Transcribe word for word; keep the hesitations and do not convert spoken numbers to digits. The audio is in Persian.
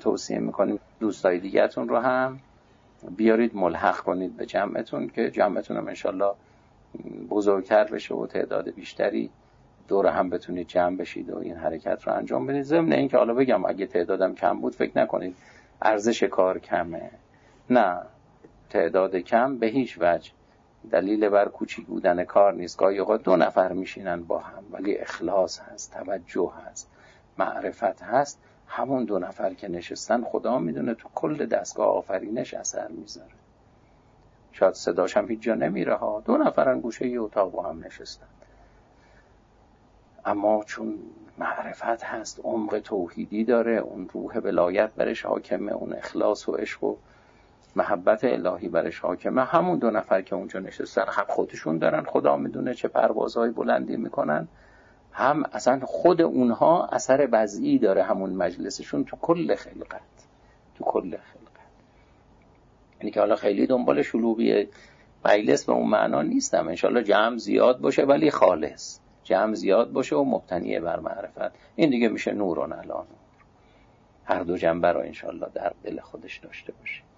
توصیه میکنیم دوستای دیگه‌تون رو هم بیارید ملحق کنید به جمعتون که جمعتون هم انشالله بزرگتر بشه و تعداد بیشتری دور هم بتونید جمع بشید و این حرکت رو انجام بدید. ضمن این که حالا بگم اگه تعدادم کم بود فکر نکنید ارزش کار کمه، نه، تعداد کم به هیچ وجه دلیل بر کوچیک بودن کار نیست. گاهی اوقات دو نفر میشینن با هم ولی اخلاص هست، توجه هست، معرفت هست، همون دو نفر که نشستن خدا میدونه تو کل دستگاه آفرینش اثر میذاره. شاید صداش هم هیچ جا نمیره ها، دو نفرن گوشه یه اتاق با هم نشستن، اما چون معرفت هست، عمق توحیدی داره، اون روح ولایت برش حاکمه، اون اخلاص و عشق و محبت الهی برش حاکمه، همون دو نفر که اونجا نشستن هم خودشون دارن خدا میدونه چه پروازهای بلندی میکنن، هم اصلا خود اونها اثر وضعی داره همون مجلسشون تو کل خلقت، تو کل خلقت. یعنی که حالا خیلی دنبال شلوغی مجلس به اون معنا نیستم، انشالله جمع زیاد باشه ولی خالص، جمع زیاد باشه و مبتنی بر معرفت، این دیگه میشه نورون علی نور. هر دو جنبه رو انشالله در دل خودش داشته باشه.